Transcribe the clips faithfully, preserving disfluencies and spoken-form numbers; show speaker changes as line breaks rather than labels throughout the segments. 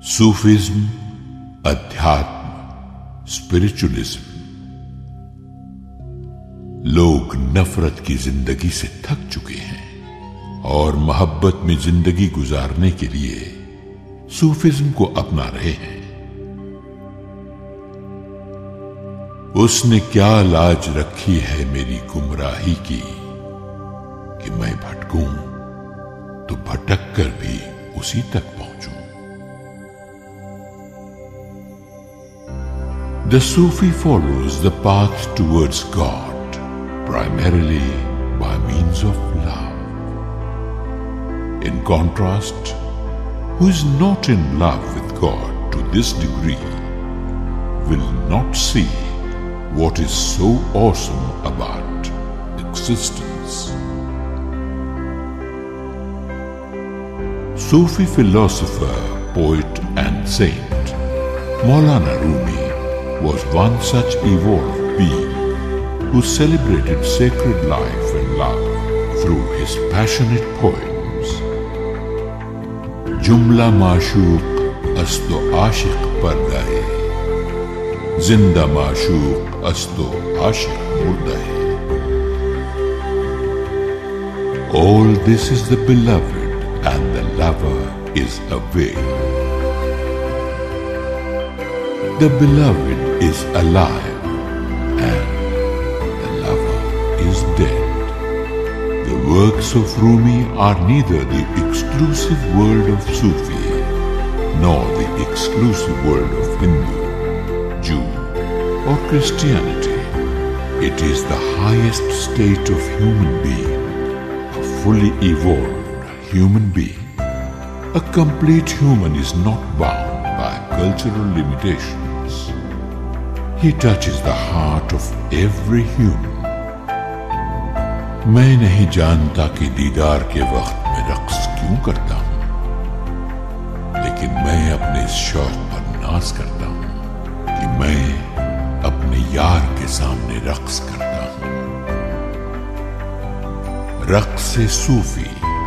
Sufism, अध्यात्म, spiritualism. लोग नफरत की जिंदगी से थक चुके हैं और मोहब्बत में जिंदगी गुजारने के लिए सूफिज्म को अपना रहे हैं। उसने क्या लाज रखी है मेरी गुमराही की कि मैं भटकूं तो भटक कर भी उसी तक पहुंचूं। The Sufi follows the path towards God primarily by means of love. In contrast, who is not in love with God to this degree will not see what is so awesome about existence. Sufi philosopher, poet and saint Maulana Rumi was one such evolved being who celebrated sacred life and love through his passionate poems. Jumla maashuq asto aashiq parda hai, zinda maashuq asto aashiq murda hai. All this is the beloved and the lover is away. The beloved is alive and the lover is dead. The works of Rumi are neither the exclusive world of Sufi nor the exclusive world of Hindu, Jew or Christianity. It is the highest state of human being, a fully evolved human being. A complete human is not bound by cultural limitations. He touches the heart of every human. मैं नहीं जानता कि दीदार के वक्त में रक्स क्यों करता हूं, लेकिन मैं अपने इस शौक पर नाज करता हूं कि मैं अपने यार के सामने रक्स करता हूं। रक्स से सूफी।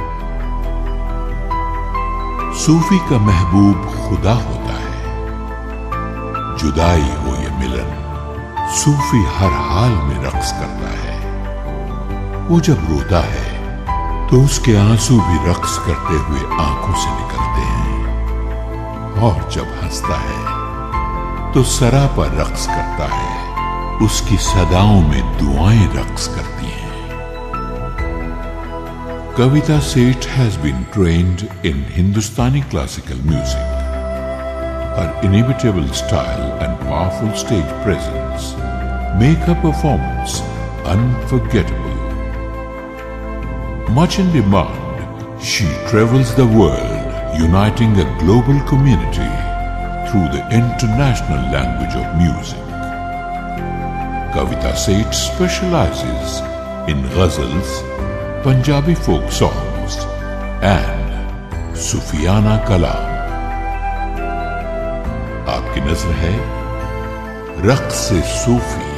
सूफी का महबूब खुदा होता है। जुदाई हो या मिलन, सूफी हर हाल में रक्स करता है। वो जब रोता है तो उसके आंसू भी रक्स करते हुए आंखों से निकलते हैं, और जब हंसता है तो सरापा रक्स करता है। उसकी सदाओं में दुआएं रक्स करती हैं। Kavita Seth has been trained in Hindustani classical music. Her inimitable style and powerful stage presence make her performance unforgettable. Much in demand, she travels the world, uniting a global community through the international language of music. Kavita Seth specializes in ghazals, Punjabi folk songs and Sufiyana kalam. आपकी नजर है रक्स से सूफी।